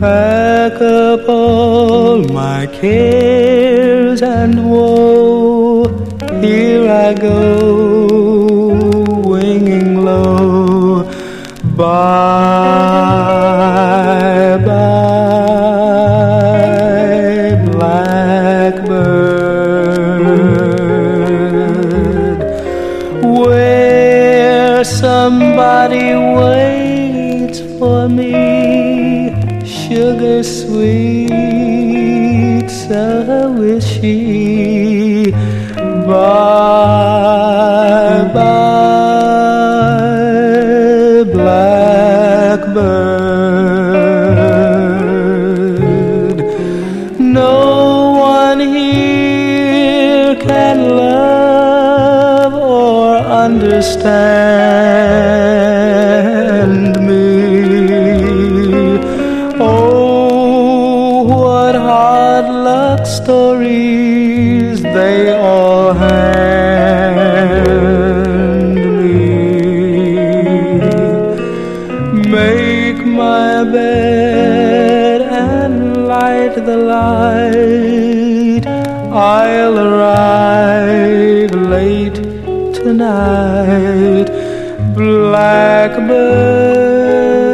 Pack up all my cares and woe. Here I go, winging low. Bye, bye, blackbird. Where somebody waits for me, sugar sweet, so is she. Bye, bye, blackbird. No one here can love or understand me. Oh, what hard luck stories they all hand me. Make my bed and light the light. I'll arrive late tonight. Blackbird,